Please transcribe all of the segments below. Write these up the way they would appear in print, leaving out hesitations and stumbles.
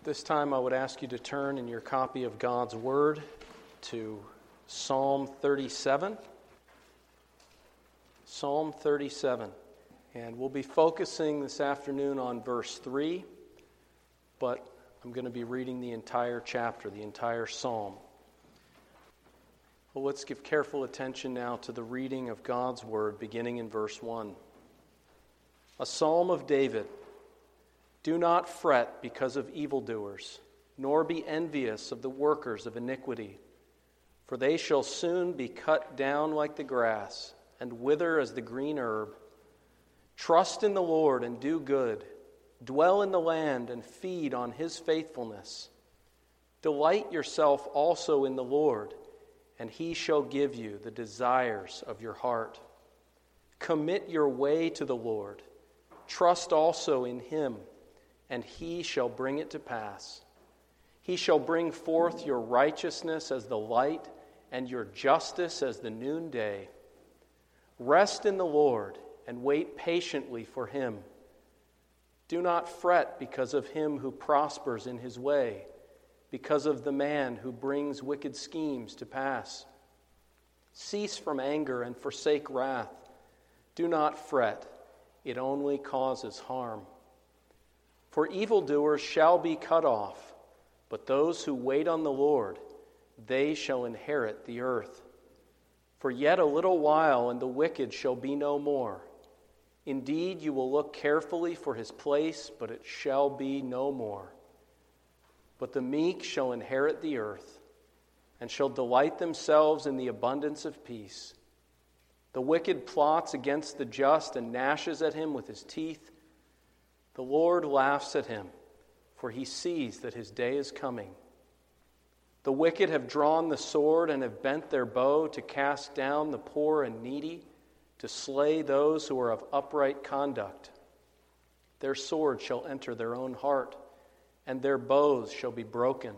This time I would ask you to turn in your copy of God's Word to Psalm 37. Psalm 37. And we'll be focusing this afternoon on verse 3, but I'm going to be reading the entire chapter, the entire psalm. Well, let's give careful attention now to the reading of God's Word, beginning in verse 1. A psalm of David. Do not fret because of evildoers, nor be envious of the workers of iniquity, for they shall soon be cut down like the grass, and wither as the green herb. Trust in the Lord and do good. Dwell in the land and feed on His faithfulness. Delight yourself also in the Lord, and He shall give you the desires of your heart. Commit your way to the Lord. Trust also in Him, and He shall bring it to pass. He shall bring forth your righteousness as the light, and your justice as the noonday. Rest in the Lord, and wait patiently for Him. Do not fret because of him who prospers in his way, because of the man who brings wicked schemes to pass. Cease from anger and forsake wrath. Do not fret, it only causes harm. For evildoers shall be cut off, but those who wait on the Lord, they shall inherit the earth. For yet a little while, and the wicked shall be no more. Indeed, you will look carefully for his place, but it shall be no more. But the meek shall inherit the earth, and shall delight themselves in the abundance of peace. The wicked plots against the just and gnashes at him with his teeth. The Lord laughs at him, for he sees that his day is coming. The wicked have drawn the sword and have bent their bow to cast down the poor and needy, to slay those who are of upright conduct. Their sword shall enter their own heart, and their bows shall be broken.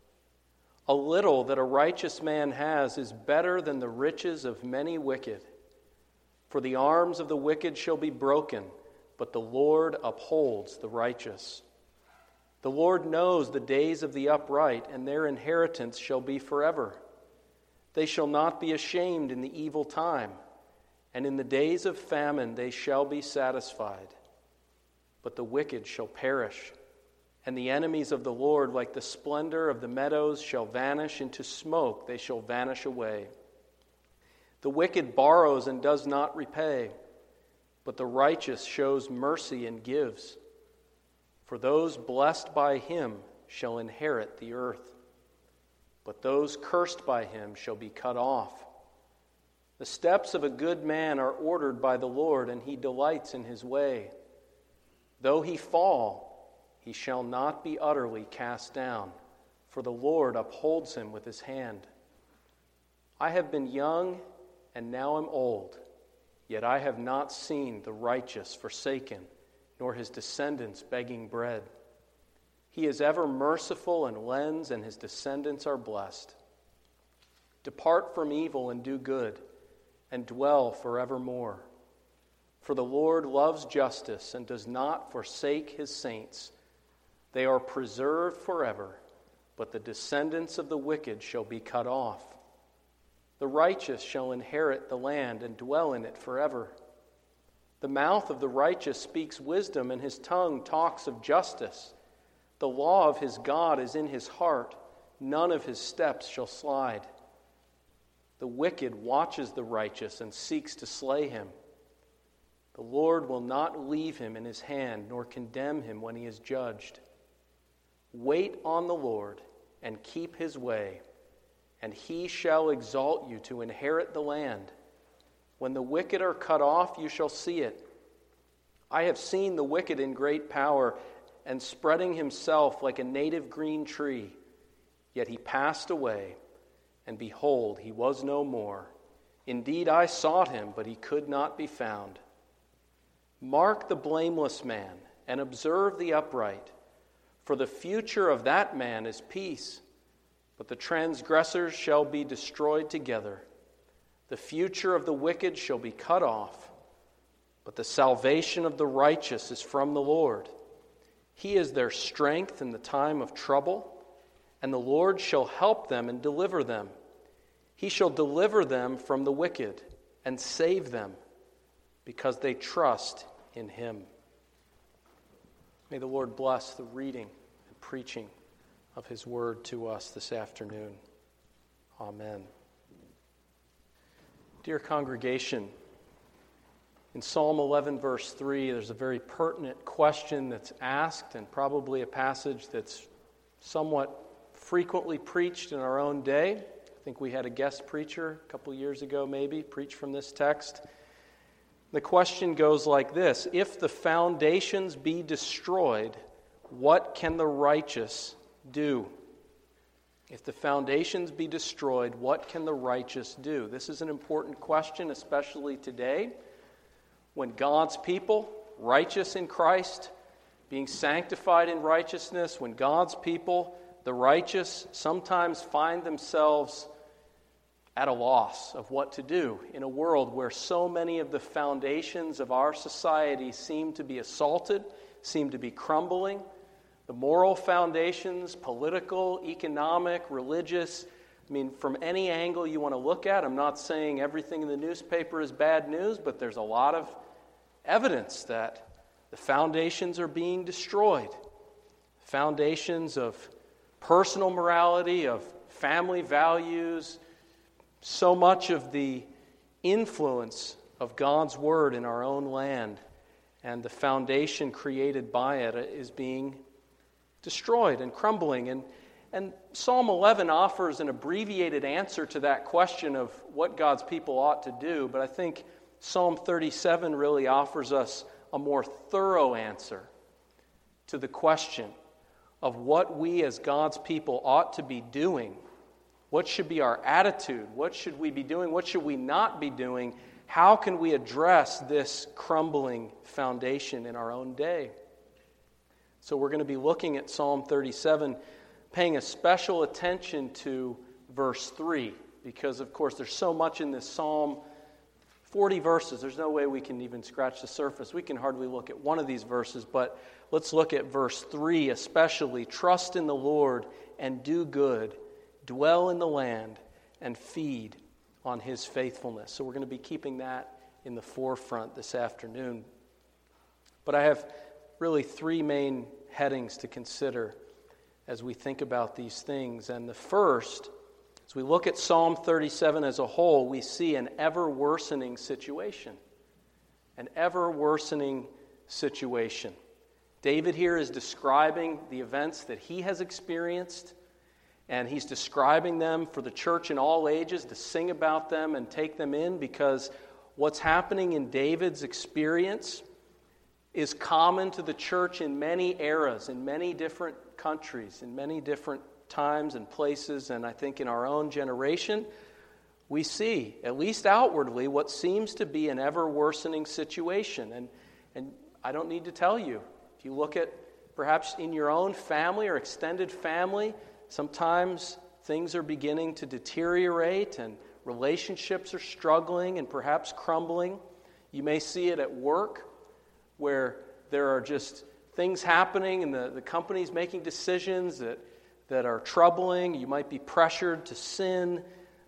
A little that a righteous man has is better than the riches of many wicked. For the arms of the wicked shall be broken, but the Lord upholds the righteous. The Lord knows the days of the upright, and their inheritance shall be forever. They shall not be ashamed in the evil time, and in the days of famine they shall be satisfied. But the wicked shall perish, and the enemies of the Lord, like the splendor of the meadows, shall vanish into smoke, they shall vanish away. The wicked borrows and does not repay, but the righteous shows mercy and gives. For those blessed by him shall inherit the earth, but those cursed by him shall be cut off. The steps of a good man are ordered by the Lord, and he delights in his way. Though he fall, he shall not be utterly cast down, for the Lord upholds him with his hand. I have been young, and now am old. Yet I have not seen the righteous forsaken, nor his descendants begging bread. He is ever merciful and lends, and his descendants are blessed. Depart from evil and do good, and dwell forevermore. For the Lord loves justice and does not forsake his saints. They are preserved forever, but the descendants of the wicked shall be cut off. The righteous shall inherit the land and dwell in it forever. The mouth of the righteous speaks wisdom, and his tongue talks of justice. The law of his God is in his heart. None of his steps shall slide. The wicked watches the righteous and seeks to slay him. The Lord will not leave him in his hand, nor condemn him when he is judged. Wait on the Lord and keep his way, and he shall exalt you to inherit the land. When the wicked are cut off, you shall see it. I have seen the wicked in great power, and spreading himself like a native green tree. Yet he passed away, and behold, he was no more. Indeed, I sought him, but he could not be found. Mark the blameless man, and observe the upright, for the future of that man is peace. But the transgressors shall be destroyed together. The future of the wicked shall be cut off, but the salvation of the righteous is from the Lord. He is their strength in the time of trouble, and the Lord shall help them and deliver them. He shall deliver them from the wicked and save them, because they trust in him. May the Lord bless the reading and preaching of his word to us this afternoon. Amen. Dear congregation, in Psalm 11, verse 3, there's a very pertinent question that's asked, and probably a passage that's somewhat frequently preached in our own day. I think we had a guest preacher a couple years ago, maybe, preach from this text. The question goes like this: if the foundations be destroyed, what can the righteous do? If the foundations be destroyed, what can the righteous do? This is an important question, especially today, when God's people, righteous in Christ, being sanctified in righteousness, when God's people, the righteous, sometimes find themselves at a loss of what to do in a world where so many of the foundations of our society seem to be assaulted, seem to be crumbling. The moral foundations, political, economic, religious, from any angle you want to look at. I'm not saying everything in the newspaper is bad news, but there's a lot of evidence that the foundations are being destroyed. Foundations of personal morality, of family values, so much of the influence of God's word in our own land and the foundation created by it is being destroyed and crumbling. And Psalm 11 offers an abbreviated answer to that question of what God's people ought to do, but I think Psalm 37 really offers us a more thorough answer to the question of what we as God's people ought to be doing. What should be our attitude? What should we be doing? What should we not be doing? How can we address this crumbling foundation in our own day? So we're going to be looking at Psalm 37, paying a special attention to verse 3, because, of course, there's so much in this psalm, 40 verses. There's no way we can even scratch the surface. We can hardly look at one of these verses, but let's look at verse 3 especially. Trust in the Lord and do good. Dwell in the land and feed on his faithfulness. So we're going to be keeping that in the forefront this afternoon. But I have really three main headings to consider as we think about these things. And the first, as we look at Psalm 37 as a whole, we see an ever-worsening situation. An ever-worsening situation. David here is describing the events that he has experienced, and he's describing them for the church in all ages to sing about them and take them in, because what's happening in David's experience is common to the church in many eras, in many different countries, in many different times and places. And I think in our own generation, we see, at least outwardly, what seems to be an ever-worsening situation. And I don't need to tell you. If you look at perhaps in your own family or extended family, sometimes things are beginning to deteriorate and relationships are struggling and perhaps crumbling. You may see it at work, where there are just things happening and the company's making decisions that are troubling. You might be pressured to sin,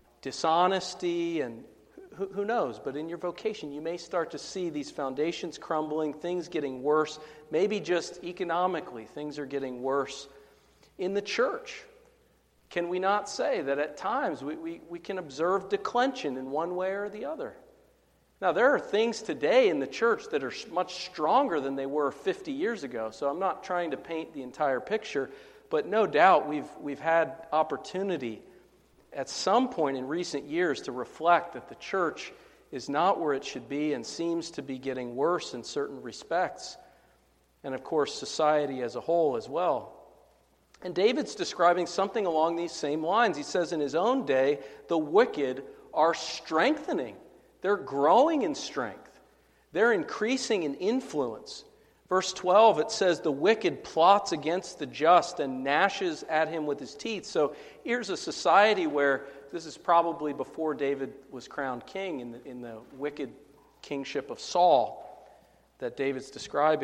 dishonesty, and who knows? But in your vocation, you may start to see these foundations crumbling, things getting worse. Maybe just economically, things are getting worse. In the church, can we not say that at times we can observe declension in one way or the other? Now, there are things today in the church that are much stronger than they were 50 years ago, so I'm not trying to paint the entire picture, but no doubt we've had opportunity at some point in recent years to reflect that the church is not where it should be and seems to be getting worse in certain respects, and of course society as a whole as well. And David's describing something along these same lines. He says in his own day, the wicked are strengthening. They're growing in strength. They're increasing in influence. Verse 12, it says, the wicked plots against the just and gnashes at him with his teeth. So here's a society where, this is probably before David was crowned king in the wicked kingship of Saul that David's describing,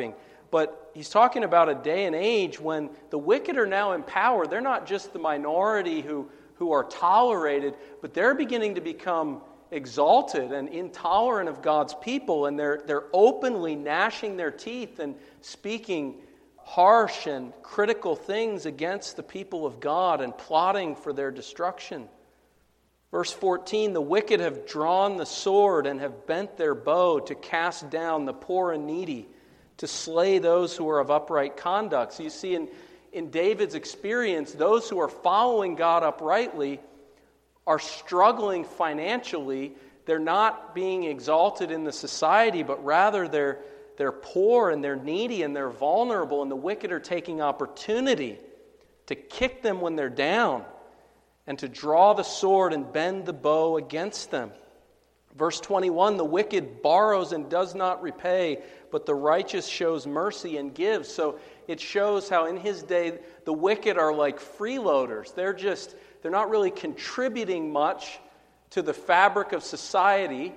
But he's talking about a day and age when the wicked are now in power. They're not just the minority who are tolerated, but they're beginning to become exalted and intolerant of God's people, and they're openly gnashing their teeth and speaking harsh and critical things against the people of God and plotting for their destruction. Verse 14, the wicked have drawn the sword and have bent their bow to cast down the poor and needy, to slay those who are of upright conduct. So you see in David's experience, those who are following God uprightly are struggling financially. They're not being exalted in the society, but rather they're poor and they're needy and they're vulnerable, and the wicked are taking opportunity to kick them when they're down and to draw the sword and bend the bow against them. Verse 21, the wicked borrows and does not repay, but the righteous shows mercy and gives. So it shows how in his day the wicked are like freeloaders. They're not really contributing much to the fabric of society,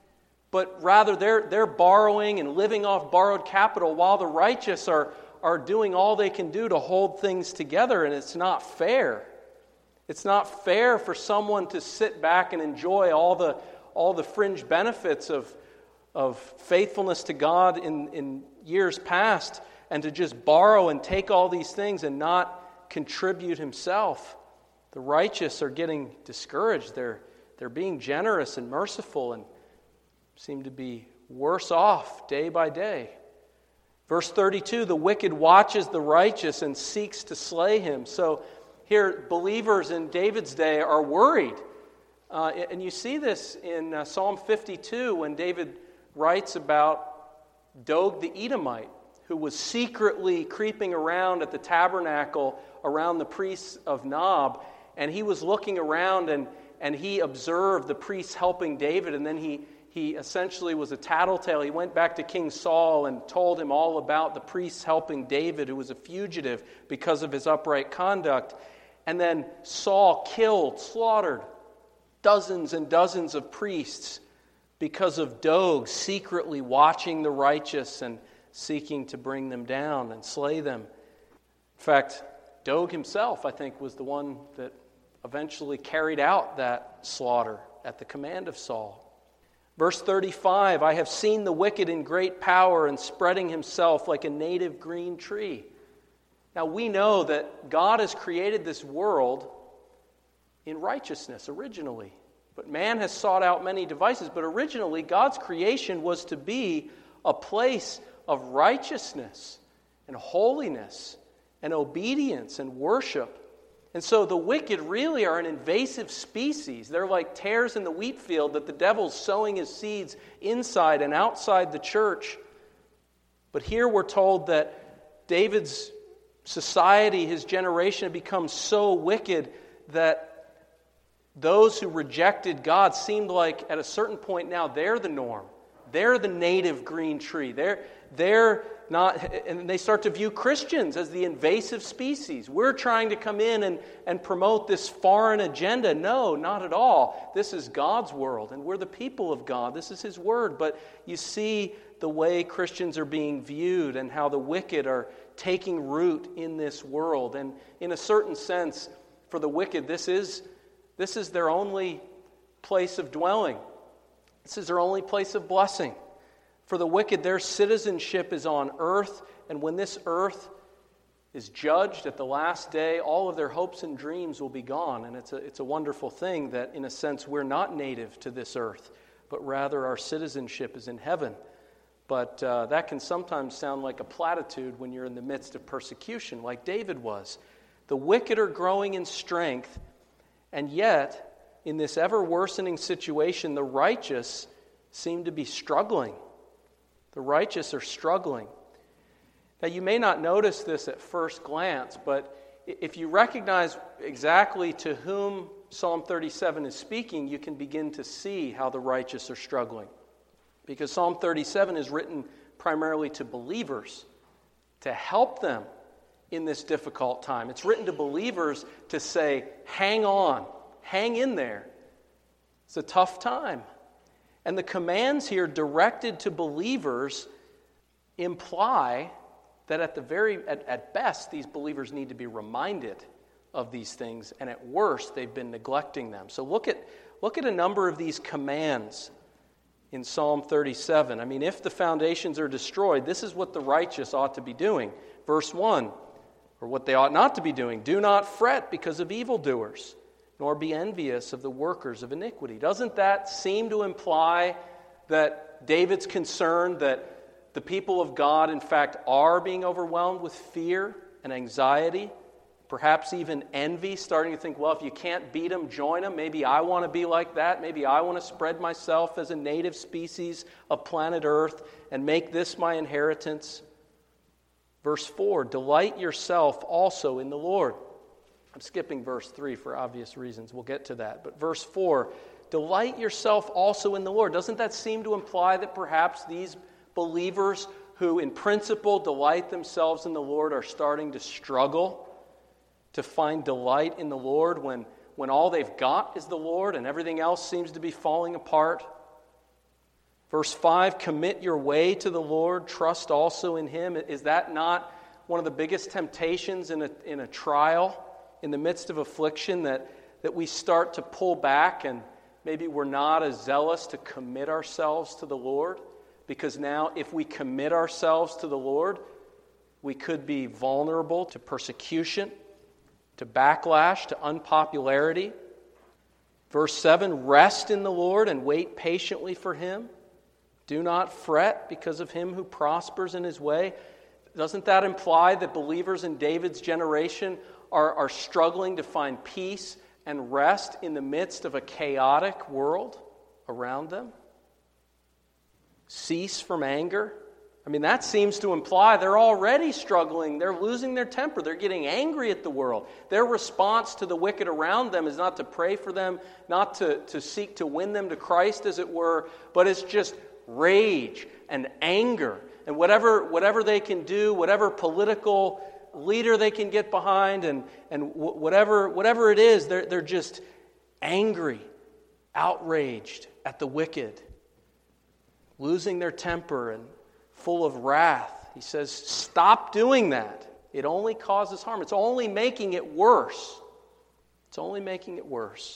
but rather they're borrowing and living off borrowed capital, while the righteous are doing all they can do to hold things together, and it's not fair. It's not fair for someone to sit back and enjoy all the fringe benefits of faithfulness to God in years past, and to just borrow and take all these things and not contribute himself. The righteous are getting discouraged. They're being generous and merciful and seem to be worse off day by day. Verse 32, the wicked watches the righteous and seeks to slay him. So here, believers in David's day are worried. And you see this in Psalm 52 when David writes about Doeg the Edomite, who was secretly creeping around at the tabernacle around the priests of Nob. And he was looking around and he observed the priests helping David, and then he essentially was a tattletale. He went back to King Saul and told him all about the priests helping David, who was a fugitive because of his upright conduct. And then Saul slaughtered dozens and dozens of priests because of Doeg secretly watching the righteous and seeking to bring them down and slay them. In fact, Doeg himself, I think, was the one that eventually carried out that slaughter at the command of Saul. Verse 35, I have seen the wicked in great power and spreading himself like a native green tree. Now we know that God has created this world in righteousness originally. But man has sought out many devices. But originally, God's creation was to be a place of righteousness and holiness and obedience and worship. And so the wicked really are an invasive species. They're like tares in the wheat field that the devil's sowing his seeds inside and outside the church. But here we're told that David's society, his generation, had become so wicked that those who rejected God seemed like at a certain point now they're the norm. They're the native green tree. They're not, and they start to view Christians as the invasive species. We're trying to come in and promote this foreign agenda. No, not at all. This is God's world, and we're the people of God. This is His Word. But you see the way Christians are being viewed and how the wicked are taking root in this world. And in a certain sense, for the wicked, this is their only place of dwelling. This is their only place of blessing. For the wicked, their citizenship is on earth, and when this earth is judged at the last day, all of their hopes and dreams will be gone. And it's a wonderful thing that, in a sense, we're not native to this earth, but rather our citizenship is in heaven. But that can sometimes sound like a platitude when you're in the midst of persecution, like David was. The wicked are growing in strength, and yet, in this ever-worsening situation, the righteous seem to be struggling. The righteous are struggling. Now, you may not notice this at first glance, but if you recognize exactly to whom Psalm 37 is speaking, you can begin to see how the righteous are struggling. Because Psalm 37 is written primarily to believers, to help them in this difficult time. It's written to believers to say, hang on, hang in there. It's a tough time. And the commands here directed to believers imply that at best, these believers need to be reminded of these things, and at worst, they've been neglecting them. So look at a number of these commands in Psalm 37. I mean, if the foundations are destroyed, this is what the righteous ought to be doing. Verse 1, or what they ought not to be doing. Do not fret because of evildoers, nor be envious of the workers of iniquity. Doesn't that seem to imply that David's concerned that the people of God, in fact, are being overwhelmed with fear and anxiety, perhaps even envy, starting to think, well, if you can't beat them, join them. Maybe I want to be like that. Maybe I want to spread myself as a native species of planet Earth and make this my inheritance. Verse 4, delight yourself also in the Lord. I'm skipping verse 3 for obvious reasons. We'll get to that. But verse 4, delight yourself also in the Lord. Doesn't that seem to imply that perhaps these believers who in principle delight themselves in the Lord are starting to struggle to find delight in the Lord when all they've got is the Lord and everything else seems to be falling apart? Verse 5, commit your way to the Lord, trust also in Him. Is that not one of the biggest temptations in a trial, in the midst of affliction, that we start to pull back and maybe we're not as zealous to commit ourselves to the Lord? Because now if we commit ourselves to the Lord, we could be vulnerable to persecution, to backlash, to unpopularity. Verse 7, rest in the Lord and wait patiently for Him. Do not fret because of him who prospers in his way. Doesn't that imply that believers in David's generation are struggling to find peace and rest in the midst of a chaotic world around them? Cease from anger. I mean, that seems to imply they're already struggling. They're losing their temper. They're getting angry at the world. Their response to the wicked around them is not to pray for them, not to seek to win them to Christ, as it were, but it's just rage and anger. And whatever they can do, whatever political leader they can get behind, and whatever it is, they're just angry, outraged at the wicked, losing their temper and full of wrath. He says, stop doing that. It only causes harm. It's only making it worse. It's only making it worse.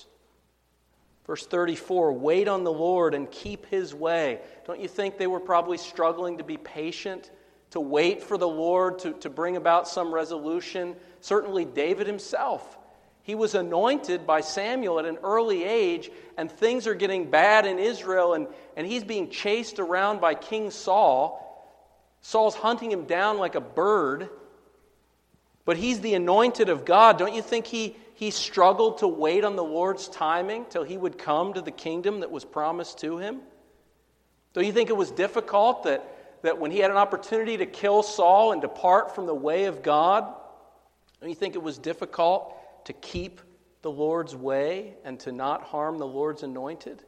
Verse 34, wait on the Lord and keep His way. Don't you think they were probably struggling to be patient, to wait for the Lord to bring about some resolution? Certainly David himself. He was anointed by Samuel at an early age, and things are getting bad in Israel, and he's being chased around by King Saul. Saul's hunting him down like a bird, but he's the anointed of God. Don't you think he struggled to wait on the Lord's timing till he would come to the kingdom that was promised to him? Don't you think it was difficult that when he had an opportunity to kill Saul and depart from the way of God, don't you think it was difficult to keep the Lord's way and to not harm the Lord's anointed?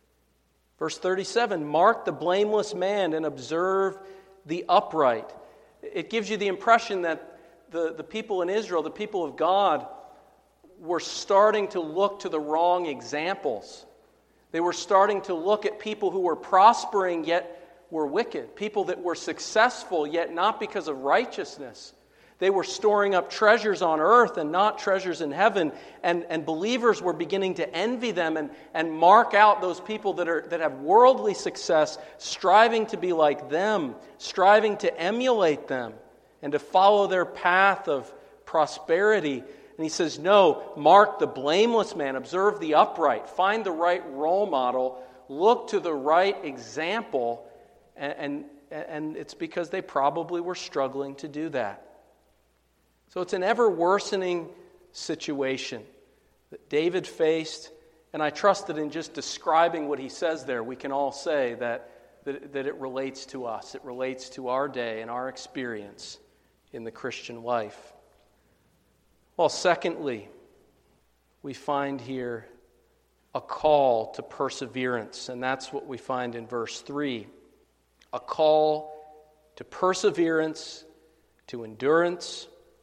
Verse 37, mark the blameless man and observe the upright. It gives you the impression that the people in Israel, the people of God, were starting to look to the wrong examples. They were starting to look at people who were prospering yet were wicked, people that were successful yet not because of righteousness. They were storing up treasures on earth and not treasures in heaven, and believers were beginning to envy them and mark out those people that have worldly success, striving to be like them, striving to emulate them, and to follow their path of prosperity. And he says, no, mark the blameless man, observe the upright, find the right role model, look to the right example, and it's because they probably were struggling to do that. So it's an ever-worsening situation that David faced, and I trust that in just describing what he says there, we can all say that it relates to us. It relates to our day and our experience in the Christian life. Well, secondly, we find here a call to perseverance, and that's what we find in verse 3. A call to perseverance, to endurance,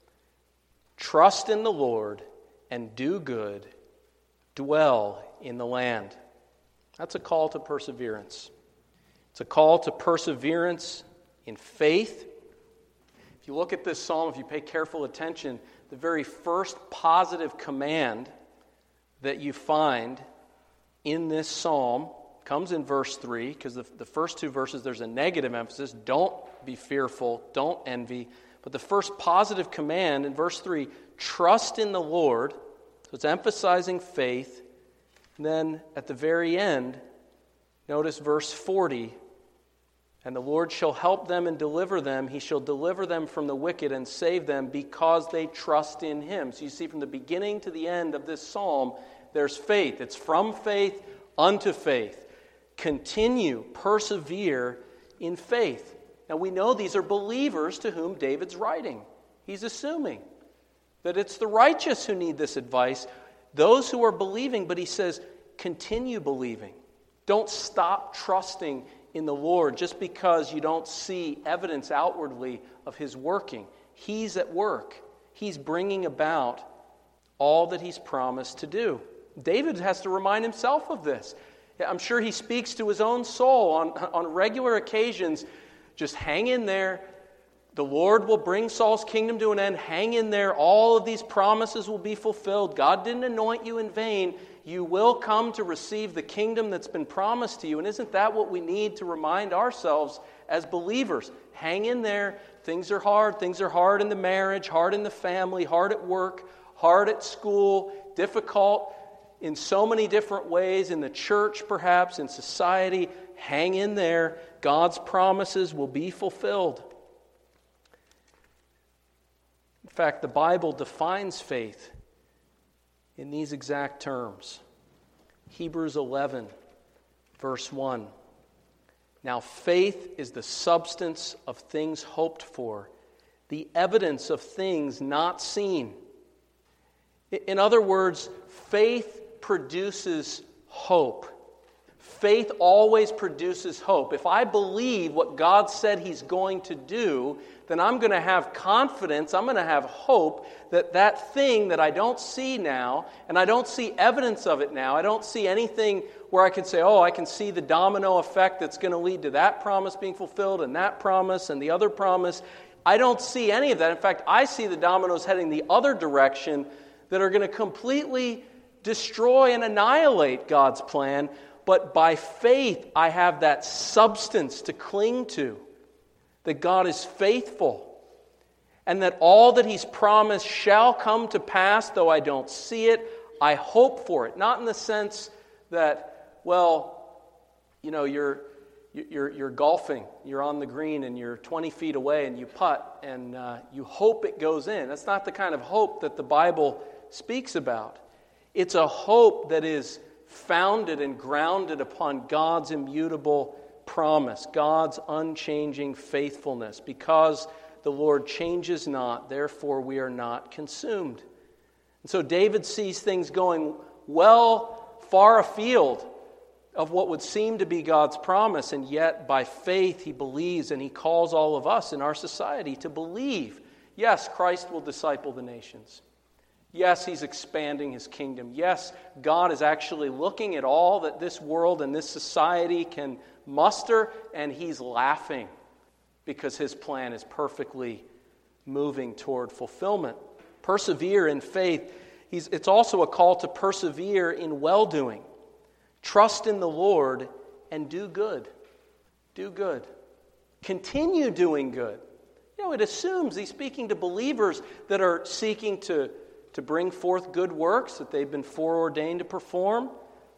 trust in the Lord, and do good, dwell in the land. That's a call to perseverance. It's a call to perseverance in faith. If you look at this psalm, if you pay careful attention, the very first positive command that you find in this psalm comes in verse 3, because the first two verses there's a negative emphasis. Don't be fearful, don't envy. But the first positive command in verse 3, trust in the Lord. So it's emphasizing faith. And then at the very end, notice verse 40, and the Lord shall help them and deliver them. He shall deliver them from the wicked and save them because they trust in Him. So you see from the beginning to the end of this psalm, there's faith. It's from faith unto faith. Continue, persevere in faith. Now we know these are believers to whom David's writing. He's assuming that it's the righteous who need this advice, those who are believing, but he says, continue believing. Don't stop trusting in the Lord just because you don't see evidence outwardly of His working. He's at work. He's bringing about all that He's promised to do. David has to remind himself of this. I'm sure he speaks to his own soul on regular occasions. Just hang in there. The Lord will bring Saul's kingdom to an end. Hang in there. All of these promises will be fulfilled. God didn't anoint you in vain. You will come to receive the kingdom that's been promised to you. And isn't that what we need to remind ourselves as believers? Hang in there. Things are hard. Things are hard in the marriage, hard in the family, hard at work, hard at school, difficult in so many different ways, in the church perhaps, in society. Hang in there. God's promises will be fulfilled. In fact, the Bible defines faith in these exact terms. Hebrews 11, verse 1. Now faith is the substance of things hoped for, the evidence of things not seen. In other words, faith produces hope. Faith always produces hope. If I believe what God said He's going to do, then I'm going to have confidence, I'm going to have hope that that thing that I don't see now, and I don't see evidence of it now, I don't see anything where I can say, oh, I can see the domino effect that's going to lead to that promise being fulfilled, and that promise, and the other promise. I don't see any of that. In fact, I see the dominoes heading the other direction that are going to completely destroy and annihilate God's plan. But by faith, I have that substance to cling to, that God is faithful, and that all that He's promised shall come to pass, though I don't see it. I hope for it. Not in the sense that, well, you know, you're golfing, you're on the green, and you're 20 feet away, and you putt, and you hope it goes in. That's not the kind of hope that the Bible speaks about. It's a hope that is founded and grounded upon God's immutable promise, God's unchanging faithfulness. Because the Lord changes not, therefore we are not consumed. And so David sees things going well far afield of what would seem to be God's promise, and yet by faith he believes, and he calls all of us in our society to believe. Yes, Christ will disciple the nations. Yes, He's expanding His kingdom. Yes, God is actually looking at all that this world and this society can muster, and He's laughing because His plan is perfectly moving toward fulfillment. Persevere in faith. It's also a call to persevere in well-doing. Trust in the Lord and do good. Do good. Continue doing good. You know, it assumes He's speaking to believers that are seeking to bring forth good works that they've been foreordained to perform.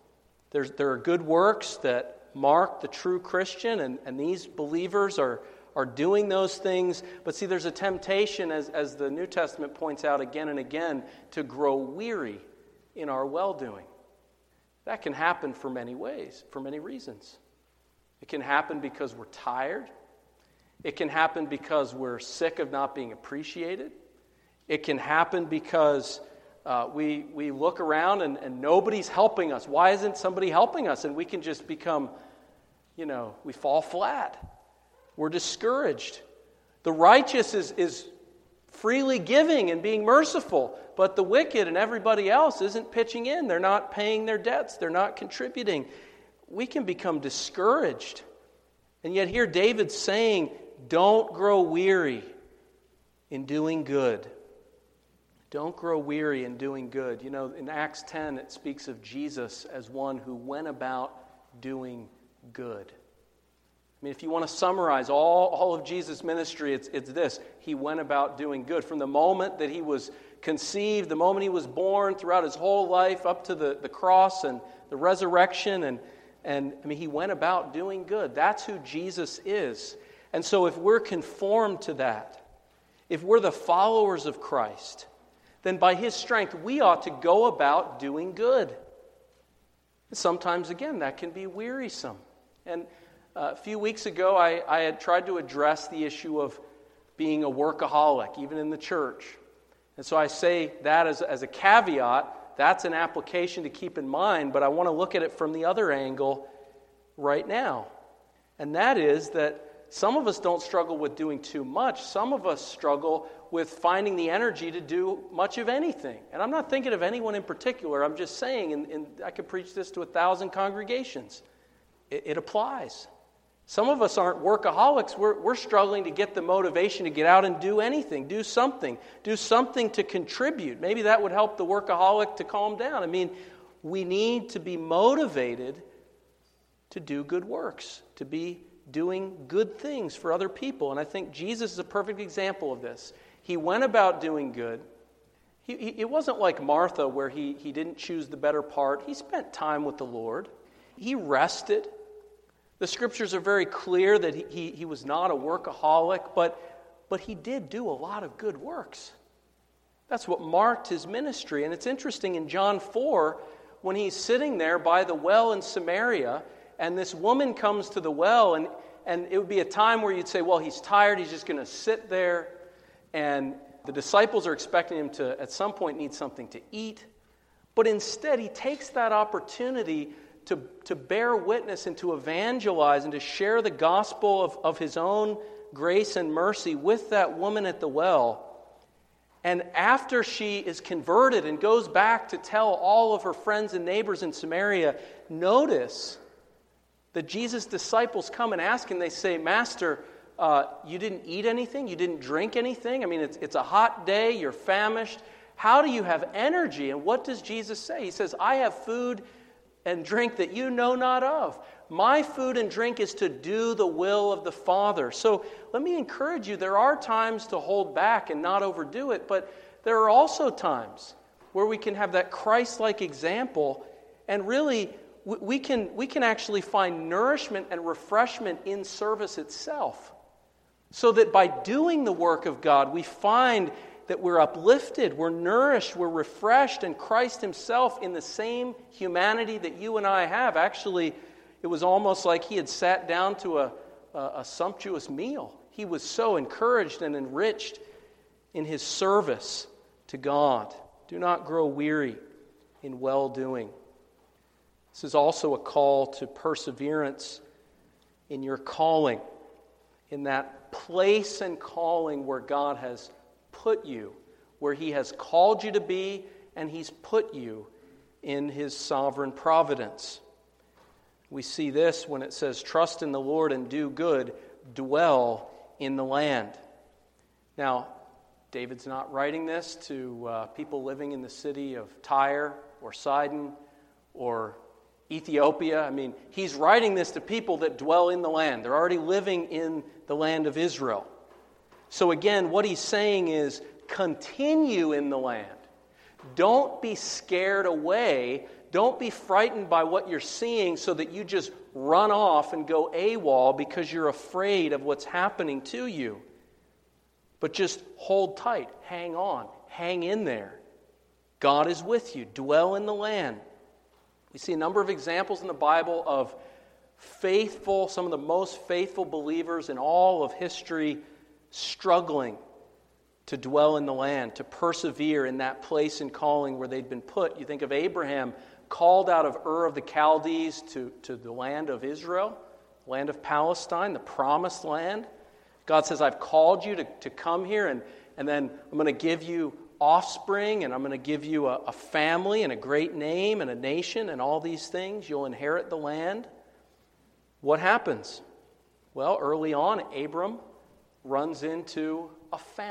There are good works that mark the true Christian, and these believers are doing those things. But see, there's a temptation, as the New Testament points out again and again, to grow weary in our well-doing. That can happen for many ways, for many reasons. It can happen because we're tired. It can happen because we're sick of not being appreciated. It can happen because we look around and nobody's helping us. Why isn't somebody helping us? And we can just become, we fall flat. We're discouraged. The righteous is freely giving and being merciful, but the wicked and everybody else isn't pitching in. They're not paying their debts. They're not contributing. We can become discouraged. And yet here David's saying, don't grow weary in doing good. Don't grow weary in doing good. You know, in Acts 10, it speaks of Jesus as one who went about doing good. I mean, if you want to summarize all of Jesus' ministry, it's this. He went about doing good. From the moment that he was conceived, the moment he was born, throughout his whole life, up to the cross and the resurrection, and I mean, he went about doing good. That's who Jesus is. And so if we're conformed to that, if we're the followers of Christ, then by his strength, we ought to go about doing good. Sometimes, again, that can be wearisome. And a few weeks ago, I had tried to address the issue of being a workaholic, even in the church. And so I say that as a caveat, that's an application to keep in mind, but I want to look at it from the other angle right now. And that is that some of us don't struggle with doing too much. Some of us struggle with finding the energy to do much of anything. And I'm not thinking of anyone in particular. I'm just saying, and I could preach this to 1,000 congregations. It applies. Some of us aren't workaholics. We're struggling to get the motivation to get out and do anything, do something to contribute. Maybe that would help the workaholic to calm down. I mean, we need to be motivated to do good works, to be doing good things for other people. And I think Jesus is a perfect example of this. He went about doing good. It wasn't like Martha where he didn't choose the better part. He spent time with the Lord. He rested. The scriptures are very clear that he was not a workaholic, but he did do a lot of good works. That's what marked his ministry. And it's interesting in John 4, when he's sitting there by the well in Samaria, and this woman comes to the well, and it would be a time where you'd say, well, he's tired, he's just going to sit there. And the disciples are expecting him to, at some point, need something to eat. But instead, he takes that opportunity to bear witness and to evangelize and to share the gospel of his own grace and mercy with that woman at the well. And after she is converted and goes back to tell all of her friends and neighbors in Samaria, notice that Jesus' disciples come and ask him, they say, Master, you didn't eat anything? You didn't drink anything? I mean, it's a hot day, you're famished. How do you have energy? And what does Jesus say? He says, I have food and drink that you know not of. My food and drink is to do the will of the Father. So let me encourage you, there are times to hold back and not overdo it, but there are also times where we can have that Christ-like example, and really we can actually find nourishment and refreshment in service itself. So that by doing the work of God, we find that we're uplifted, we're nourished, we're refreshed, and Christ himself in the same humanity that you and I have. Actually, it was almost like he had sat down to a sumptuous meal. He was so encouraged and enriched in his service to God. Do not grow weary in well-doing. This is also a call to perseverance in your calling, in that place and calling where God has put you, where he has called you to be, and he's put you in his sovereign providence. We see this when it says, trust in the Lord and do good, dwell in the land. Now, David's not writing this to people living in the city of Tyre or Sidon or Ethiopia. I mean, he's writing this to people that dwell in the land. They're already living in the land of Israel. So again, what he's saying is, continue in the land. Don't be scared away. Don't be frightened by what you're seeing so that you just run off and go AWOL because you're afraid of what's happening to you. But just hold tight. Hang on. Hang in there. God is with you. Dwell in the land. We see a number of examples in the Bible of some of the most faithful believers in all of history struggling to dwell in the land, to persevere in that place and calling where they'd been put. You think of Abraham called out of Ur of the Chaldees to the land of Israel, land of Palestine, the promised land. God says, I've called you to come here, and then I'm going to give you offspring, and I'm going to give you a family and a great name and a nation and all these things. You'll inherit the land. What happens? Well, early on, Abram runs into a famine.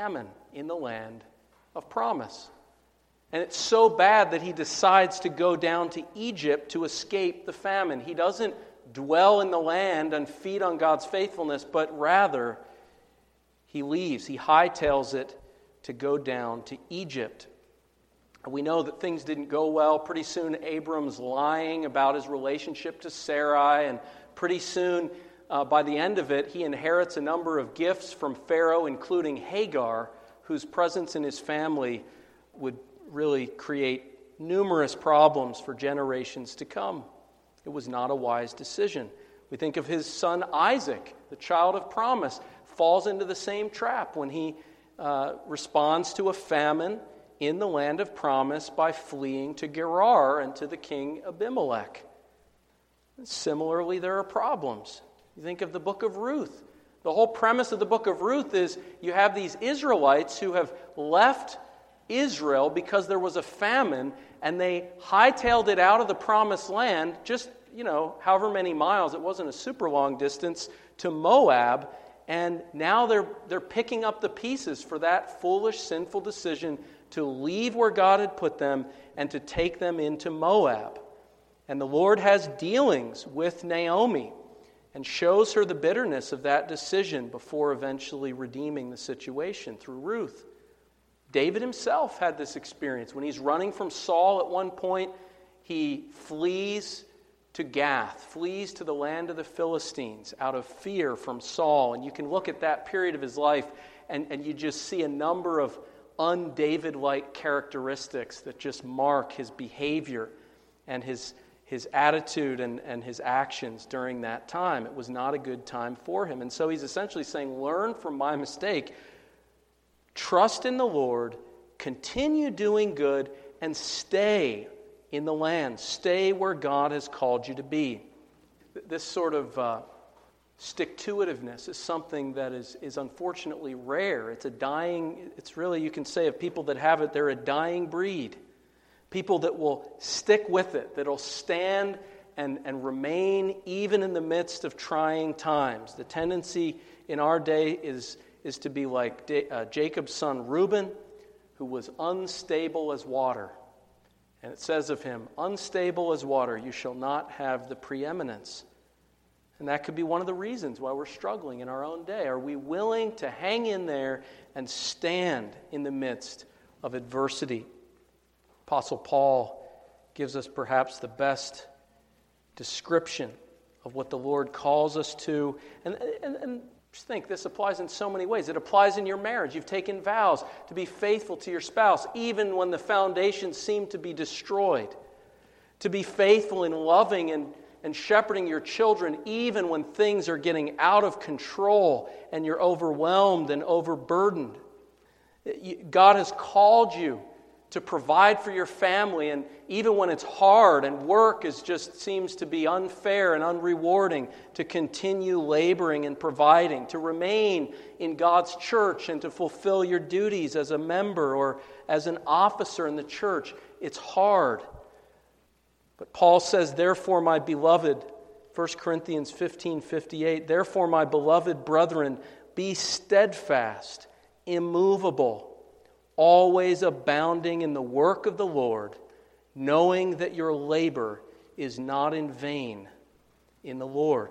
in the land of promise. And it's so bad that he decides to go down to Egypt to escape the famine. He doesn't dwell in the land and feed on God's faithfulness, but rather he leaves. He hightails it to go down to Egypt. We know that things didn't go well. Pretty soon Abram's lying about his relationship to Sarai, and pretty soon, by the end of it, he inherits a number of gifts from Pharaoh, including Hagar, whose presence in his family would really create numerous problems for generations to come. It was not a wise decision. We think of his son Isaac, the child of promise, falls into the same trap when he responds to a famine in the land of promise by fleeing to Gerar and to the king Abimelech. Similarly, there are problems. You think of the book of Ruth. The whole premise of the book of Ruth is you have these Israelites who have left Israel because there was a famine, and they hightailed it out of the promised land, just, however many miles, it wasn't a super long distance, to Moab, and now they're picking up the pieces for that foolish, sinful decision to leave where God had put them and to take them into Moab. And the Lord has dealings with Naomi and shows her the bitterness of that decision before eventually redeeming the situation through Ruth. David himself had this experience. When he's running from Saul at one point, he flees to Gath, flees to the land of the Philistines out of fear from Saul. And you can look at that period of his life and you just see a number of un-David-like characteristics that just mark his behavior and his attitude and his actions during that time. It was not a good time for him. And so he's essentially saying, learn from my mistake. Trust in the Lord, continue doing good, and stay in the land. Stay where God has called you to be. This sort of stick-to-itiveness is something that is unfortunately rare. It's really, you can say of people that have it, they're a dying breed. People that will stick with it, that will stand and remain even in the midst of trying times. The tendency in our day is to be like Jacob's son Reuben, who was unstable as water. And it says of him, unstable as water, you shall not have the preeminence. And that could be one of the reasons why we're struggling in our own day. Are we willing to hang in there and stand in the midst of adversity? Apostle Paul gives us perhaps the best description of what the Lord calls us to. And just think, this applies in so many ways. It applies in your marriage. You've taken vows to be faithful to your spouse, even when the foundations seem to be destroyed. To be faithful in loving and shepherding your children, even when things are getting out of control and you're overwhelmed and overburdened. God has called you to provide for your family, and even when it's hard and work seems to be unfair and unrewarding, to continue laboring and providing, to remain in God's church and to fulfill your duties as a member or as an officer in the church. It's hard. But Paul says, therefore, my beloved, 1 Corinthians 15:58, therefore, my beloved brethren, be steadfast, immovable, always abounding in the work of the Lord, knowing that your labor is not in vain in the Lord.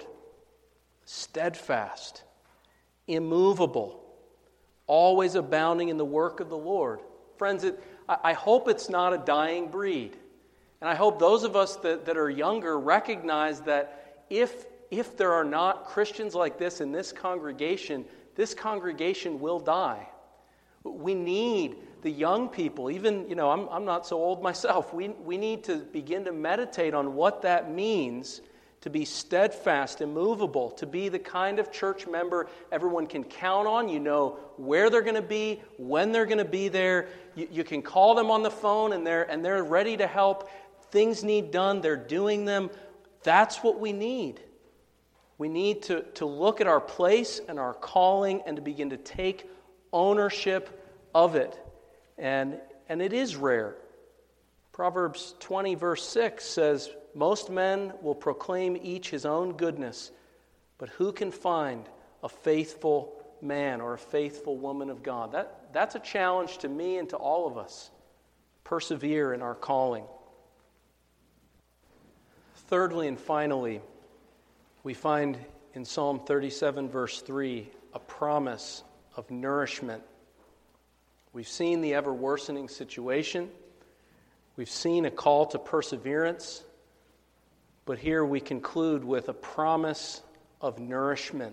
Steadfast, immovable, always abounding in the work of the Lord. Friends, I hope it's not a dying breed. And I hope those of us that are younger recognize that if there are not Christians like this in this congregation will die. We need the young people, even, I'm not so old myself. We need to begin to meditate on what that means to be steadfast, immovable, to be the kind of church member everyone can count on. You know where they're going to be, when they're going to be there. You can call them on the phone and they're ready to help. Things need done, they're doing them. That's what we need. We need to look at our place and our calling and to begin to take ownership of it. And it is rare. Proverbs 20 verse 6 says, most men will proclaim each his own goodness, but who can find a faithful man or a faithful woman of God? That's a challenge to me and to all of us. Persevere in our calling. Thirdly and finally, we find in Psalm 37, verse 3, a promise of nourishment. We've seen the ever-worsening situation. We've seen a call to perseverance. But here we conclude with a promise of nourishment.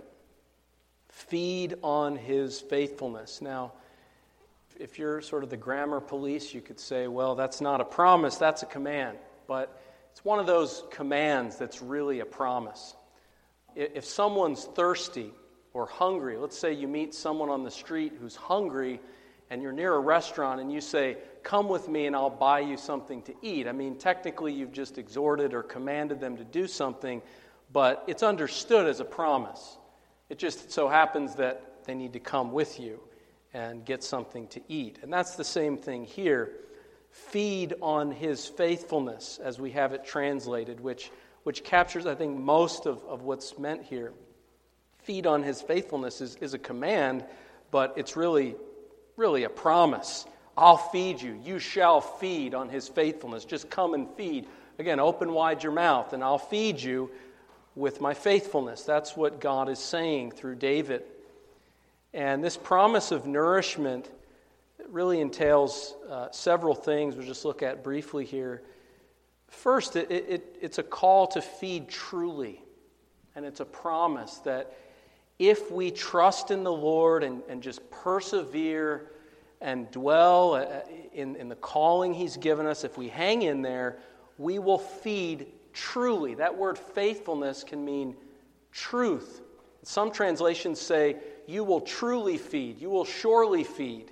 Feed on His faithfulness. Now, if you're sort of the grammar police, you could say, well, that's not a promise, that's a command. But it's one of those commands that's really a promise. If someone's thirsty or hungry, let's say you meet someone on the street who's hungry and you're near a restaurant and you say, come with me and I'll buy you something to eat. I mean, technically you've just exhorted or commanded them to do something, but it's understood as a promise. It just so happens that they need to come with you and get something to eat. And that's the same thing here. Feed on His faithfulness, as we have it translated, which captures, I think, most of what's meant here. Feed on His faithfulness is a command, but it's really a promise. I'll feed you. You shall feed on His faithfulness. Just come and feed. Again, open wide your mouth, and I'll feed you with my faithfulness. That's what God is saying through David. And this promise of nourishment really entails several things we'll just look at briefly here. First, it's a call to feed truly. And it's a promise that if we trust in the Lord and just persevere and dwell in the calling He's given us, if we hang in there, we will feed truly. That word faithfulness can mean truth. Some translations say, you will truly feed, you will surely feed.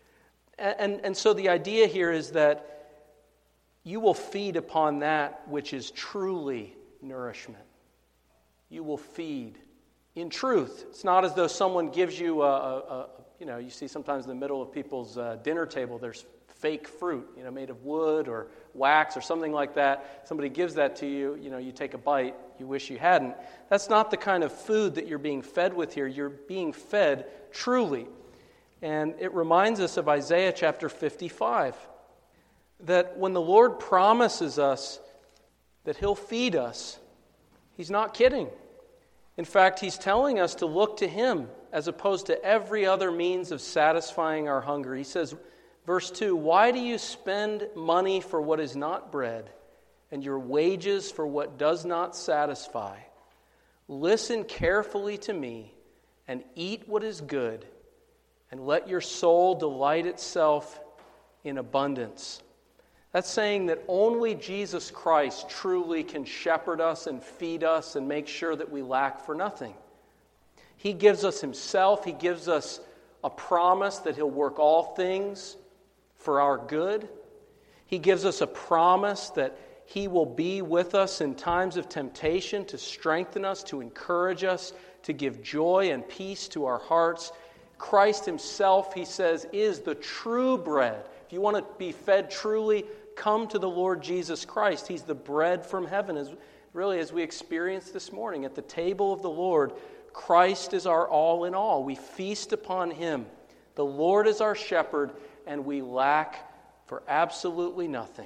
And so the idea here is that you will feed upon that which is truly nourishment. You will feed in truth. It's not as though someone gives you you see sometimes in the middle of people's dinner table, there's fake fruit, made of wood or wax or something like that. Somebody gives that to you, you take a bite, you wish you hadn't. That's not the kind of food that you're being fed with here. You're being fed truly. And it reminds us of Isaiah chapter 55, that when the Lord promises us that He'll feed us, He's not kidding. In fact, He's telling us to look to Him as opposed to every other means of satisfying our hunger. He says, verse 2, why do you spend money for what is not bread, and your wages for what does not satisfy? Listen carefully to me, and eat what is good, and let your soul delight itself in abundance. That's saying that only Jesus Christ truly can shepherd us and feed us and make sure that we lack for nothing. He gives us Himself. He gives us a promise that He'll work all things for our good. He gives us a promise that He will be with us in times of temptation to strengthen us, to encourage us, to give joy and peace to our hearts. Christ Himself, He says, is the true bread. If you want to be fed truly, come to the Lord Jesus Christ. He's the bread from heaven. As we experienced this morning at the table of the Lord, Christ is our all in all. We feast upon Him. The Lord is our shepherd, and we lack for absolutely nothing.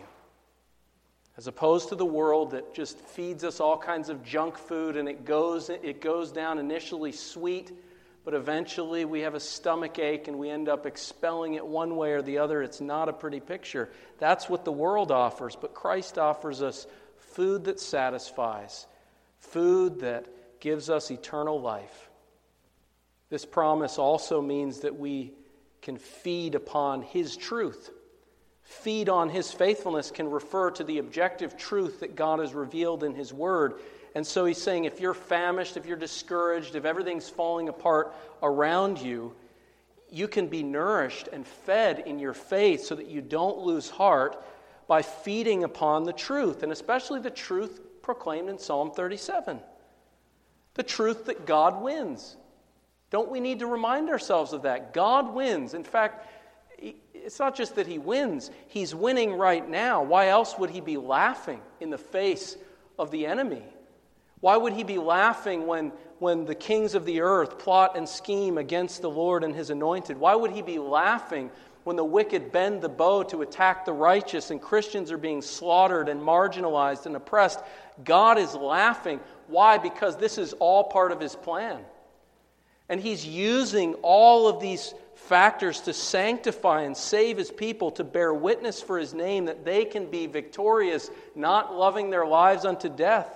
As opposed to the world that just feeds us all kinds of junk food, and it goes down initially sweet, but eventually we have a stomach ache and we end up expelling it one way or the other. It's not a pretty picture. That's what the world offers, but Christ offers us food that satisfies, food that gives us eternal life. This promise also means that we can feed upon His truth. Feed on His faithfulness can refer to the objective truth that God has revealed in His Word. And so He's saying if you're famished, if you're discouraged, if everything's falling apart around you, you can be nourished and fed in your faith so that you don't lose heart by feeding upon the truth, and especially the truth proclaimed in Psalm 37. The truth that God wins. Don't we need to remind ourselves of that? God wins. In fact, it's not just that He wins. He's winning right now. Why else would He be laughing in the face of the enemy? Why would He be laughing when when the kings of the earth plot and scheme against the Lord and his anointed? Why would he be laughing when the wicked bend the bow to attack the righteous and Christians are being slaughtered and marginalized and oppressed? God is laughing. Why? Because this is all part of his plan. And he's using all of these factors to sanctify and save his people, to bear witness for his name, that they can be victorious, not loving their lives unto death,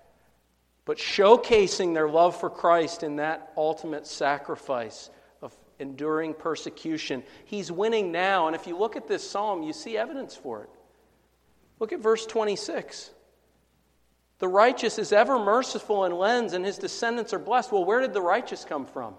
but showcasing their love for Christ in that ultimate sacrifice of enduring persecution. He's winning now, and if you look at this psalm, you see evidence for it. Look at verse 26. The righteous is ever merciful and lends, and his descendants are blessed. Well, where did the righteous come from?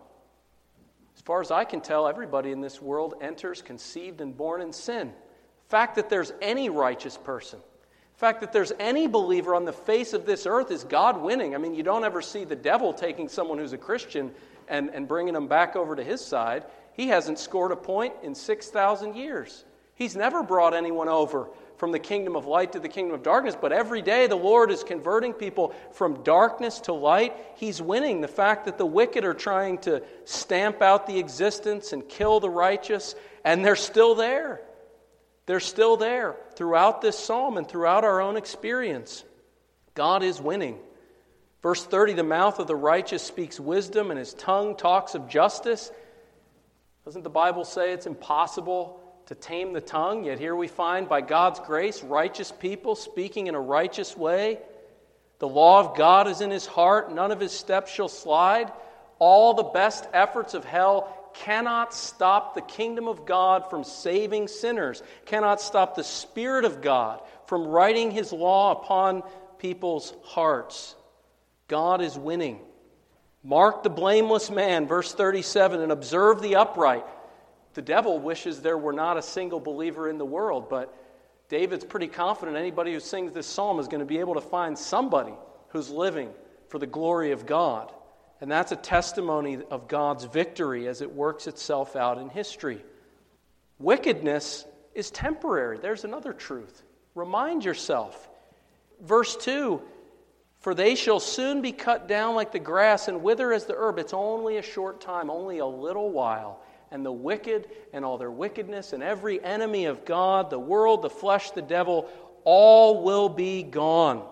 As far as I can tell, everybody in this world enters, conceived, and born in sin. The fact that there's any righteous person, the fact that there's any believer on the face of this earth is God winning. I mean, you don't ever see the devil taking someone who's a Christian and bringing them back over to his side. He hasn't scored a point in 6,000 years. He's never brought anyone over from the kingdom of light to the kingdom of darkness, but every day the Lord is converting people from darkness to light. He's winning. The fact that the wicked are trying to stamp out the existence and kill the righteous, and they're still there. They're still there throughout this psalm and throughout our own experience. God is winning. Verse 30, the mouth of the righteous speaks wisdom, and his tongue talks of justice. Doesn't the Bible say it's impossible to tame the tongue? Yet here we find, by God's grace, righteous people speaking in a righteous way. The law of God is in his heart. None of his steps shall slide. All the best efforts of hell cannot stop the kingdom of God from saving sinners, cannot stop the Spirit of God from writing his law upon people's hearts. God is winning. Mark the blameless man, verse 37, and observe the upright. The devil wishes there were not a single believer in the world, but David's pretty confident anybody who sings this psalm is going to be able to find somebody who's living for the glory of God. And that's a testimony of God's victory as it works itself out in history. Wickedness is temporary. There's another truth. Remind yourself. Verse 2, for they shall soon be cut down like the grass and wither as the herb. It's only a short time, only a little while. And the wicked and all their wickedness and every enemy of God, the world, the flesh, the devil, all will be gone.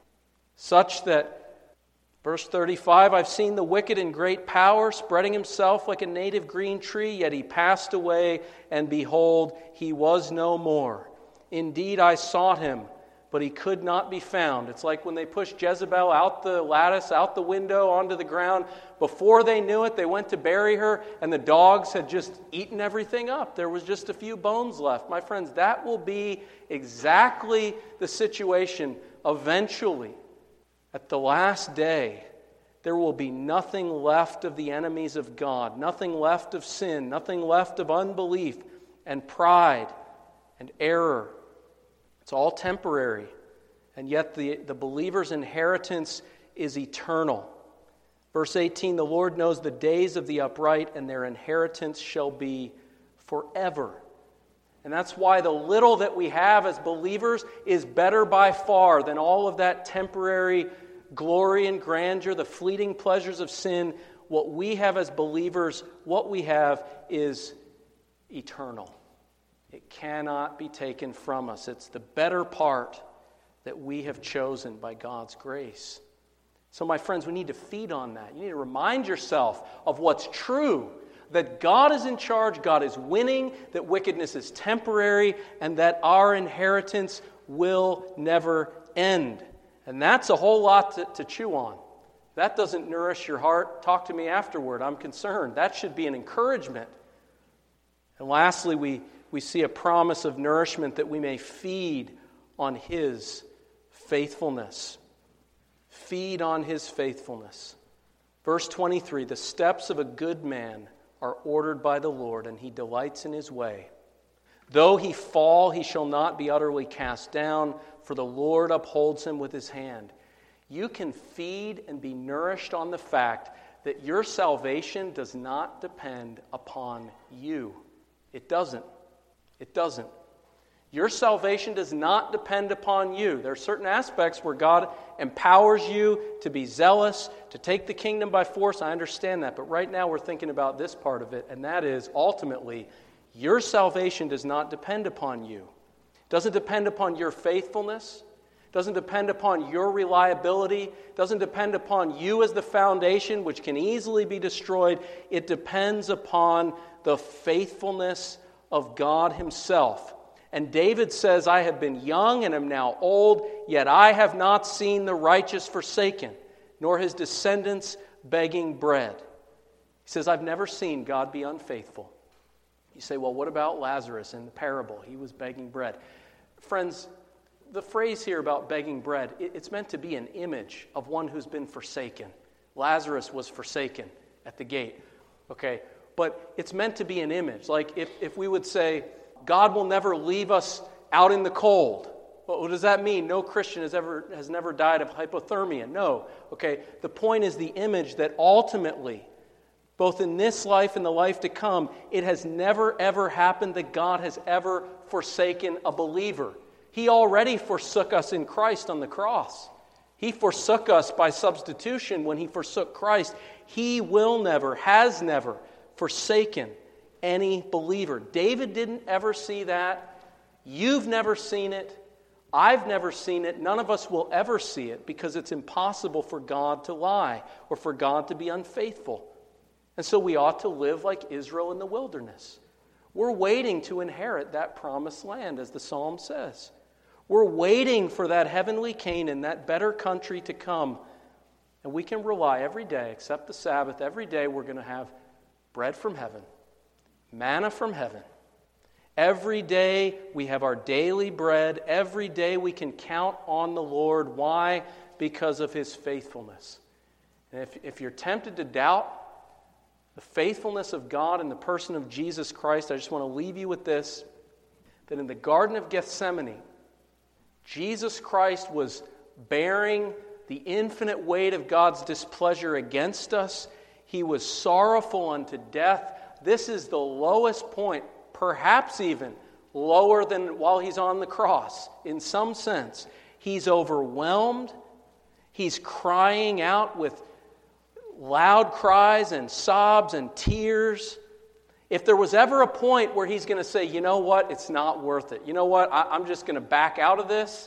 Such that, verse 35, I've seen the wicked in great power, spreading himself like a native green tree, yet he passed away, and behold, he was no more. Indeed, I sought him, but he could not be found. It's like when they pushed Jezebel out the lattice, out the window, onto the ground. Before they knew it, they went to bury her, and the dogs had just eaten everything up. There was just a few bones left. My friends, that will be exactly the situation eventually. At the last day, there will be nothing left of the enemies of God, nothing left of sin, nothing left of unbelief and pride and error. It's all temporary, and yet the believer's inheritance is eternal. Verse 18, the Lord knows the days of the upright, and their inheritance shall be forever. And that's why the little that we have as believers is better by far than all of that temporary glory and grandeur, the fleeting pleasures of sin. What we have as believers, what we have is eternal. It cannot be taken from us. It's the better part that we have chosen by God's grace. So, my friends, we need to feed on that. You need to remind yourself of what's true, that God is in charge, God is winning, that wickedness is temporary, and that our inheritance will never end. And that's a whole lot to chew on. That doesn't nourish your heart. Talk to me afterward. I'm concerned. That should be an encouragement. And lastly, we see a promise of nourishment that we may feed on His faithfulness. Feed on His faithfulness. Verse 23, the steps of a good man are ordered by the Lord, and He delights in His way. Though he fall, he shall not be utterly cast down, for the Lord upholds him with His hand. You can feed and be nourished on the fact that your salvation does not depend upon you. It doesn't. It doesn't. Your salvation does not depend upon you. There are certain aspects where God empowers you to be zealous, to take the kingdom by force. I understand that. But right now we're thinking about this part of it, and that is ultimately, your salvation does not depend upon you. It doesn't depend upon your faithfulness. It doesn't depend upon your reliability. It doesn't depend upon you as the foundation, which can easily be destroyed. It depends upon the faithfulness of God Himself. And David says, I have been young and am now old, yet I have not seen the righteous forsaken, nor his descendants begging bread. He says, I've never seen God be unfaithful. You say, well, what about Lazarus in the parable? He was begging bread. Friends, the phrase here about begging bread, it's meant to be an image of one who's been forsaken. Lazarus was forsaken at the gate. Okay, but it's meant to be an image. Like if we would say, God will never leave us out in the cold. Well, what does that mean? No Christian has never died of hypothermia. No. Okay, the point is the image that ultimately, both in this life and the life to come, it has never ever happened that God has ever forsaken a believer. He already forsook us in Christ on the cross. He forsook us by substitution when He forsook Christ. He will never, has never forsaken any believer. David didn't ever see that. You've never seen it. I've never seen it. None of us will ever see it because it's impossible for God to lie or for God to be unfaithful. And so we ought to live like Israel in the wilderness. We're waiting to inherit that promised land, as the psalm says. We're waiting for that heavenly Canaan, that better country to come. And we can rely every day, except the Sabbath, every day we're going to have bread from heaven. Manna from heaven. Every day we have our daily bread. Every day we can count on the Lord. Why? Because of His faithfulness. And if you're tempted to doubt the faithfulness of God in the person of Jesus Christ, I just want to leave you with this, that in the Garden of Gethsemane, Jesus Christ was bearing the infinite weight of God's displeasure against us. He was sorrowful unto death. This is the lowest point, perhaps even lower than while He's on the cross, in some sense. He's overwhelmed. He's crying out with loud cries and sobs and tears. If there was ever a point where He's going to say, you know what, it's not worth it. You know what, I'm just going to back out of this.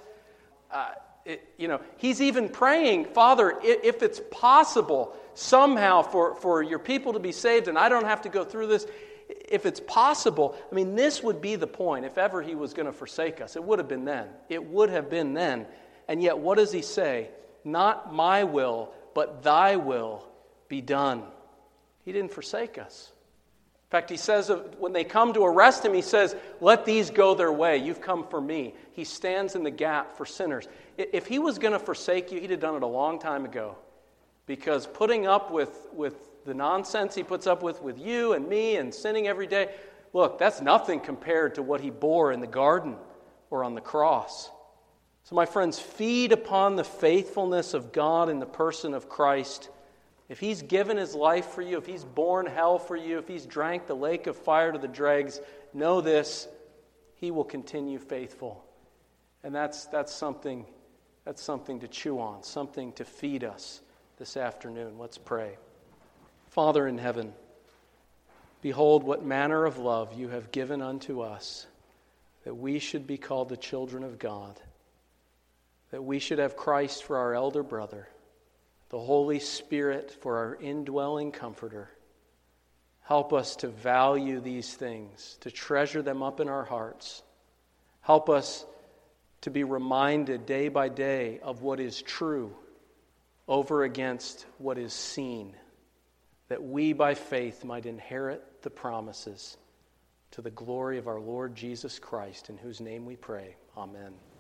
He's even praying, Father, if it's possible somehow for your people to be saved and I don't have to go through this, if it's possible, this would be the point. If ever He was going to forsake us, it would have been then. It would have been then. And yet, what does He say? Not my will, but Thy will be done. He didn't forsake us. In fact, He says, when they come to arrest Him, He says, let these go their way. You've come for me. He stands in the gap for sinners. If He was going to forsake you, He'd have done it a long time ago. Because putting up with the nonsense He puts up with you and me and sinning every day, look, that's nothing compared to what He bore in the garden or on the cross. So my friends, feed upon the faithfulness of God in the person of Christ. If He's given His life for you, if He's borne hell for you, if He's drank the lake of fire to the dregs, know this, He will continue faithful. And that's something to chew on, something to feed us this afternoon. Let's pray. Father in heaven, behold what manner of love You have given unto us, that we should be called the children of God, that we should have Christ for our elder brother, the Holy Spirit for our indwelling comforter. Help us to value these things, to treasure them up in our hearts. Help us to be reminded day by day of what is true over against what is seen, that we by faith might inherit the promises to the glory of our Lord Jesus Christ, in whose name we pray. Amen.